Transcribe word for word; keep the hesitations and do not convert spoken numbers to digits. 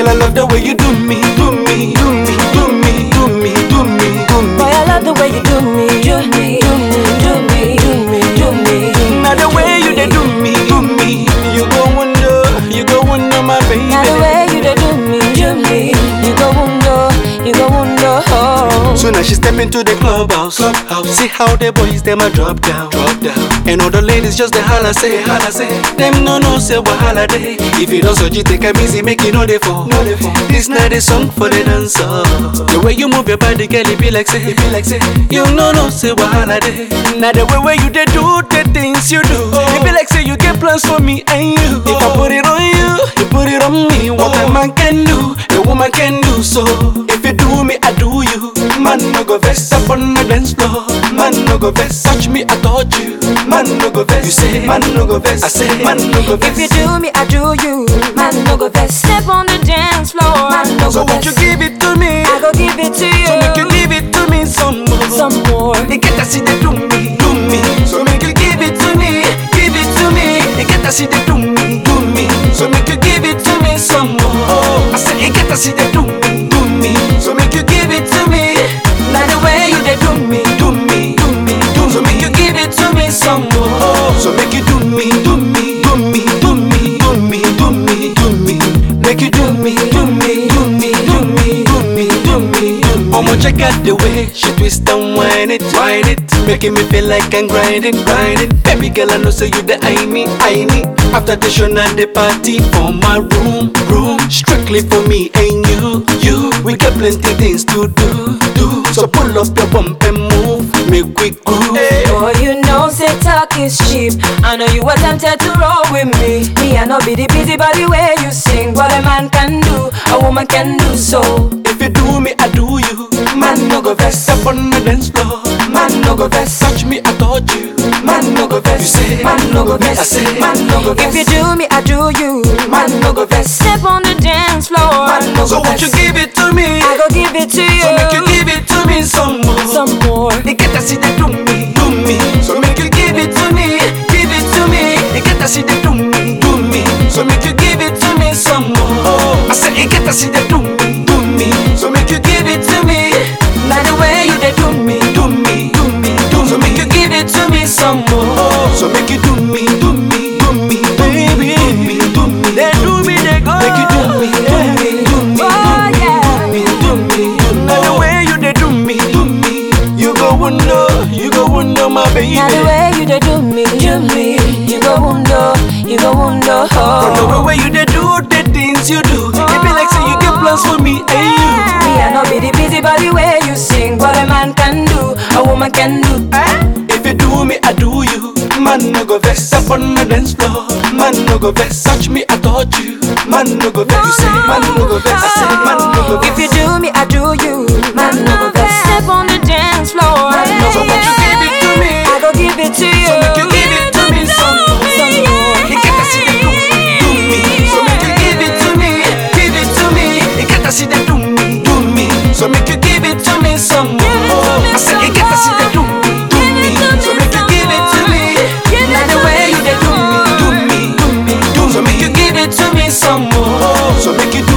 I love the way you do me, do me, do me, do me, do me, do me, do me. Boy, I love the way you do me, do me, do me, do me, do me, do me. Now the way you they do me, do me. You go wonder, you go wonder, my baby. Now the way you they do me, do me. You go wonder, you go wonder. Oh. So now she step into the clubhouse, clubhouse. See how the boys them a drop down, drop down. And all the ladies just the holla say, holla say. Them no no say what holiday. If you don't so you take a easy, make it no they fall. No they fall. This not a song for the dancer. The way you move your body, girl, it be like say, it be like say. You no no say what holiday. Now the way where you they do the things you do, oh. It be like say you get plans for me and you. If I put it on you, you put it on me. What oh. a man can do, a woman can do so. If you do me, I do you. Man no go vex up on the dance floor. Man no go vex, touch me, I touch you. Man no go vex, you say. Man no go vex, I say. Man no go vex. If you do me, I do you. Man no go vex. Step on the dance floor. Man no so go vex. So won't you give it to me? I go give it to you. So make you give it to me some more. Some more. You get to see the do me, do me. So make you give it to me, give it to me. You get to see the do me, do me. So make you give it to me some more. I say you get to see the do me, do me. So make you give it to me. Now the way you they do me, do me, do me, do me. So make you give it to me some more. So make you do me, do me, do me, do me, do me, do me, do me. Make you do me, do me, do me, do me, do me, do me, do me. I'ma check out the way she twist and whine it, whine it, making me feel like I'm grinding, grinding. Baby girl, I know say you the I me, I me. After the show and the party for my room, room. Strictly for me and you, you. We got plenty things to do, do. So pull up your bump and move, make we groove. Boy, you know say talk is cheap. I know you were tempted to roll with me. Me, I know be the busy body way you sing. What a man can do, a woman can do so. If you do me, I do you. Man no go vex up on the dance floor. Man no go vex, touch me, I touch you. Man no go vex, you say. Man no go vex, I say. Man no go vex. If you do me, I do you. Man no go vex. Step on the dance floor. Man no go vex. So won't you give it to me? I go give it to you. So make you give it to me some more. Some more. You get to see the do me, do me. So make you give it to me, give it to me. You get to see the do me, do me. So make you give it to me some more. I say you get to see the do me, do me. So make you give it to me. Now the way you they do me, do me, do me, do me. So make you give it to me some more. So make you do me, do me, do me, baby, do me, do me. They do me, they go. Make you do me, do me, do me, do me, do me, do me. Now the way you they do me, do me. You go wonder, you go wonder, my baby. Now the way you they do me, do me. You go wonder, you go wonder. From the way where you they do the things you do, it be like say you get plans for me and you. Me, I know be the busy body way you sing. What a man can do, a woman can do. Eh? If you do me, I do you. Man no go vex up on the dance floor. Man no go vex, touch me, I touch you. Man no go vex, you say. Man no go vex, I say. Man no go vex. If you do me, I do you. Man no go vex. Step on the dance floor. So won't you give it to me? I go give it to you. So make you give it to me some more. Some more. You get to see the do me, do me. So make you give it to me, give it to me. You get to see the do me, do me. So make you give it to me some more. I said you get to see the do me, do me. So make you give it to me. Now the way you they do me, do me, do me, do me. So make you give it to me some more. So make you